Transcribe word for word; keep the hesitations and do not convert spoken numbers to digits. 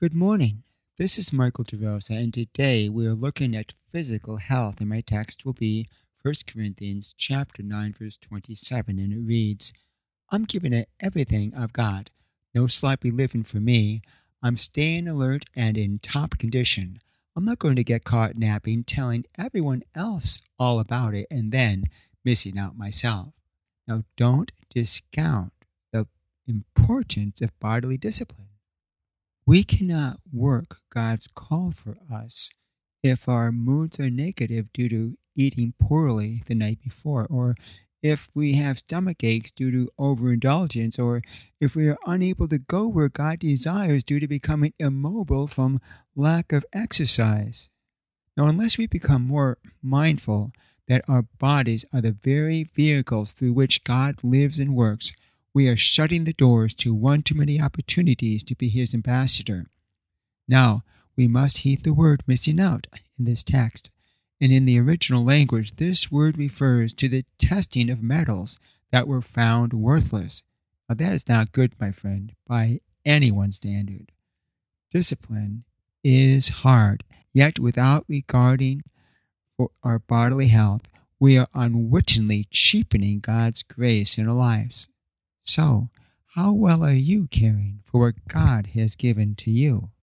Good morning. This is Michael DeRosa, and today we are looking at physical health, and my text will be First Corinthians chapter nine, verse twenty-seven, and it reads, I'm giving it everything I've got. No sloppy living for me. I'm staying alert and in top condition. I'm not going to get caught napping, telling everyone else all about it, and then missing out myself. Now, don't discount the importance of bodily discipline. We cannot work God's call for us if our moods are negative due to eating poorly the night before, or if we have stomach aches due to overindulgence, or if we are unable to go where God desires due to becoming immobile from lack of exercise. Now, unless we become more mindful that our bodies are the very vehicles through which God lives and works, we are shutting the doors to one too many opportunities to be His ambassador. Now, we must heed the word missing out in this text. And in the original language, this word refers to the testing of metals that were found worthless. Now, that is not good, my friend, by anyone's standard. Discipline is hard, yet without regarding for our bodily health, we are unwittingly cheapening God's grace in our lives. So, how well are you caring for what God has given to you?